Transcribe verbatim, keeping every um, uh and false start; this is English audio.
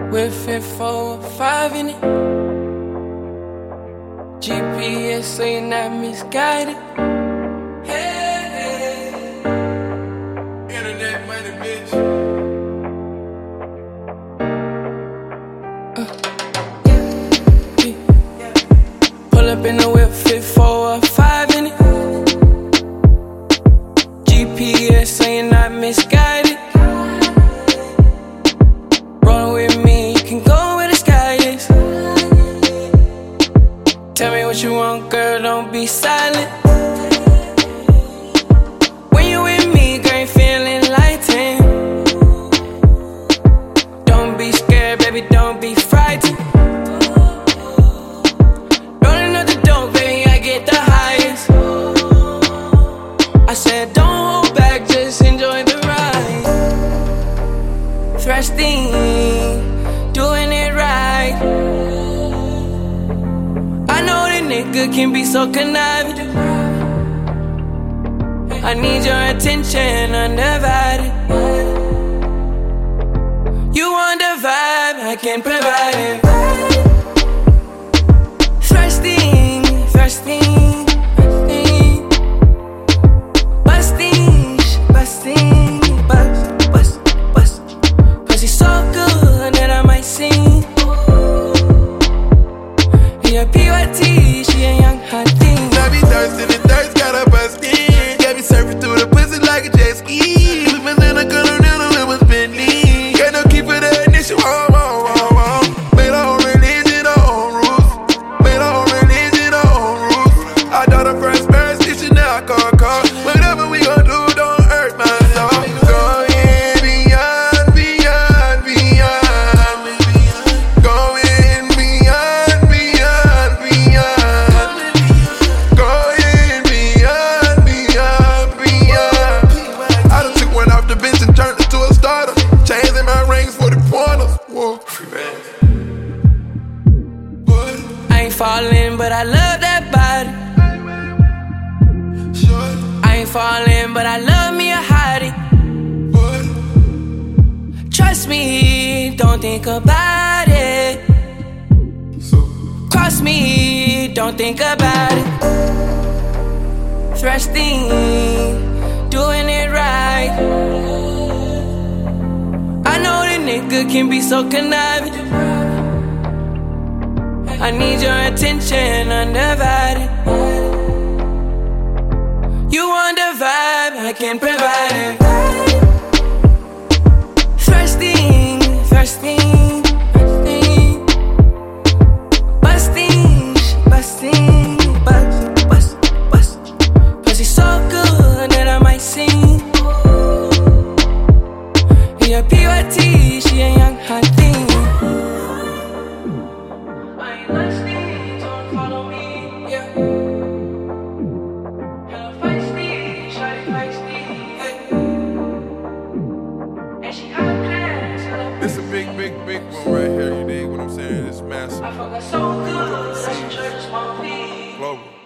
With fit four or five in it. G P S so you're not misguided. Hey, hey. Internet money, bitch. Uh, yeah, yeah. Pull up in the whip, fit four or five in it. G P S so you're not misguided. Roll with me, you can go where the sky is. Tell me what you want, girl, don't be silent. When you with me, girl, you feeling lightened. Don't be scared, baby, don't be frightened. Rolling up the dope, baby, I get the highest. I said don't hold back, just enjoy the ride. Thrusting, doing it right. I know the nigga can be so conniving. I need your attention undivided. You want the vibe, I can provide it. Thrusting, thrusting, thrusting. Busting, busting, bust, bust, bust. Pussy so good that I might sing. Yeah, P Y T, she a young hot thing. I be thirsty, the thirst got her bustin'. Got me surfing through the pussy like a jet ski. With my little colonel, it was Bentley. Got no key for the ignition, whoa, whoa, whoa, whoa. Made her own religion, her own rules. Made her own religion, her own rules. I thought her first marriage, she now I call, call. Whatever we gon' do, don't hurt my soul. Going beyond, beyond, beyond. Going beyond, beyond, beyond. Going beyond, beyond, beyond. I done took one off the bench and turned it to a starter. Chains in my rings for the pointers. Whoa. I ain't falling, but I love that body. I ain't falling, but I love me a hottie. Trust me, don't think about it. Cross me, don't think about it. Thrusting, doing it right. I know the nigga can be so conniving. I need your attention undivided. You want the vibe, I can provide it. Thrusting, thrusting, thrusting. Busting, busting, bust, bust, bust. Pussy so good that I might sing. Yeah, P Y T, she a young hot thing. I ain't listening, don't follow me, yeah. Hella feisty, shawty feisty, hey. And she hot class, hella This a big, big, big one right here, you dig what I'm saying? It's massive. I fuck her so good, that's a church, my feet. Global.